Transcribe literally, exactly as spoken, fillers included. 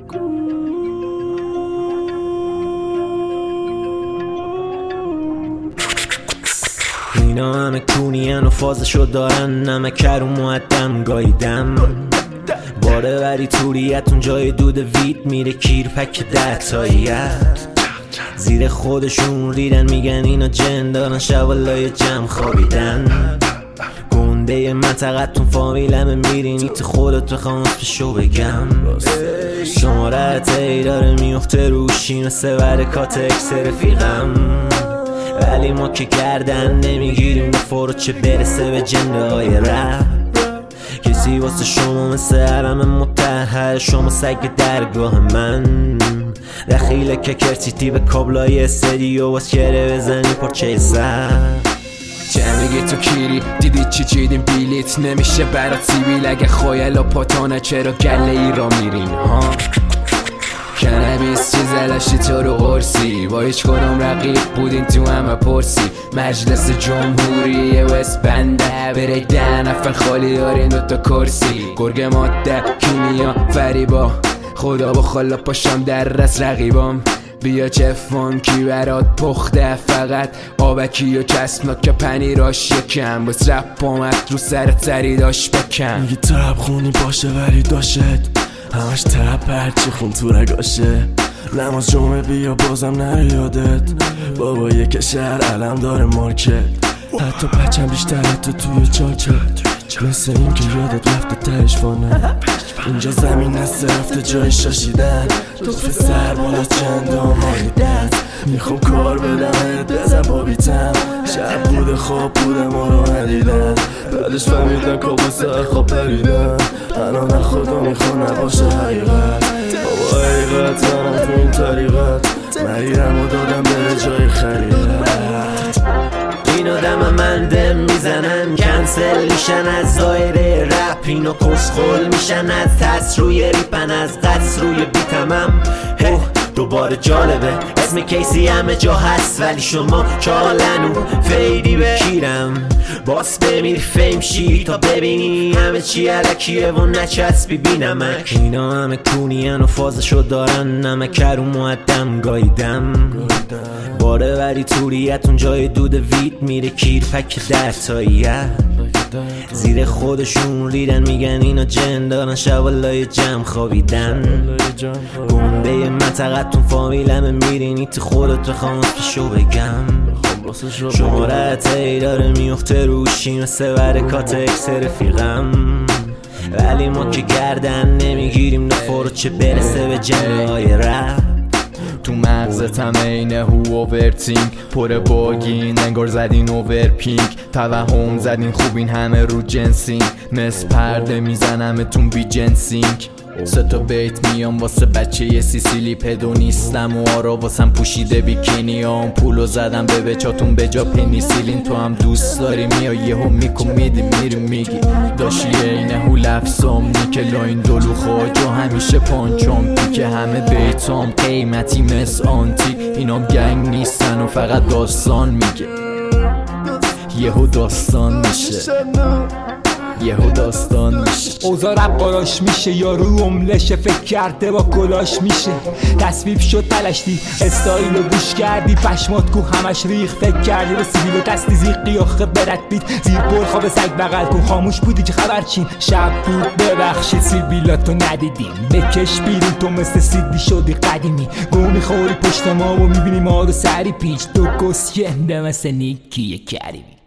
اینا همه کونین و فازشو دارن، نمکر و معدم گاییدم باره وری توریتون جای دود وید میره کیر پک ده تاییت زیر خودشون ریدن، میگن اینا جن دارن شوالای جمع خوابیدن. گنده منطقتون فامیلمه، میرینی تو خودت بخوام اسمشو بگم. شمارت ای داره میفته روشین و سه برکات اکس رفیقم، ولی ما که گردن نمیگیریم نفر چه برسه به جنده های رپ. کسی واسه شما مثل حرم متحر، شما سگ درگاه من دخیله که کرتیتی به کابلای استدیو واس کره بزنی پرچه سر. چه میگی تو کیری دیدی چی چیدیم بیلیت نمیشه برات سیبیل، اگه خویلا پاتانه چرا گله ای را میریم ها. کنبیس چیز علشی تو رو قرصی، با هیچ کدوم رقیب بودین تو همه پرسی. مجلس جمهوری وست بنده بره ده نفر خالی دارین دوتا کرسی. گرگ ماده کیمیا فریبا خدا با خالا پاشم در رس رقیبام. بیا چه فانکی برات پخته، فقط آبکی و چسبناک که پنیراش یکم. بس رپ آمد رو سر تری داشت بکن. میگی ترپ خونی باشه ولی داشت همش ترپ هرچی خون تو رگاشه. نماز جمعه بیا بازم نره یادت، بابا یک شهر علم داره مارکت. حتی پچم بیشتر تو توی چاچه، مثل این که یادت رفته تهش فانه. اینجا زمین هست رفته جای شاشیدن، توف سر بالا چند آمانی دست. میخوام کار بدم بزن بابیتم، شب بوده خواب بوده ما رو ندیدن. بعدش فهمیدن کابوس خواب پریدن، الان خدا میخوام نباشه حقیقت. بابا حقیقت منم تو این طریقت، مریرم و دادم بره جای خریدت. اینو دم من دم میزنن، کنسل میشن از دایره رپ. اینو کسخل میشن از تس روی ریپن، از قصر روی بیتمم. هه دوباره جالبه اسم کیسی همه جا هست، ولی شما چالن و فیدی بکیرم. باس بمیری فیم شی تا ببینی همه چی علکیه و نچسبی بینمک. اینا همه کونین و فازشو دارن، نمکر و معدم گاییدم باره وری توریتون جای دود وید میره کیر پک ده تاییت زیر خودشون ریدن، میگن اینا جن دارن شوالای جمع خوابیدن. گنده منطقتون فامیلمه، میرینی تو خودت بخوام اسمشو بگم. شمارت ای داره میفته روشین و سه برکات اکس رفیقم، ولی ما که گردن نمیگیریم نفر چه برسه به جنده های رپ. تو مغزت همه اینه هو اوورتینک پر باگین، انگار زدین اوورپینک. توهم زدین خوبین همه رو جنسین، مثل پرده میزنمتون بی جنسینک. سه تا بیت میام واسه بچه یه سیسیلی پدو نیستم و آرا واسم پوشیده بیکینیام. پولو زدم به بچاتون به جا پنیسیلین، تو هم دوست داری میای یهو میکن میدی میری میگی داشی اینه هو لفظام نیکه لاین دلو خواجا همیشه پانچام که همه بیتام قیمتی مثل آنتیک. اینام گنگ نیستن و فقط داستان میگه، یهو داستان میشه یهو داستان میشه. اوزا رب قراش میشه یا رو املشه، فکر کرده با کلاش میشه. تصویب شد پلشتی استایل رو گوش کردی، پشمات کو همش ریخ. فکر کردی رو سیبیل و دستی زیقی آخه برد بیت زیر بر خواب سگ بغل کن. خاموش بودی که خبر چین شب بود ببخشید سیبیلاتو ندیدیم. بکش بیرون تو مثل سیدی شدی قدیمی، گونی خوری پشت ما و میبینی ما رو سری پیچ. تو کسکنده مثل نیکی کریمی.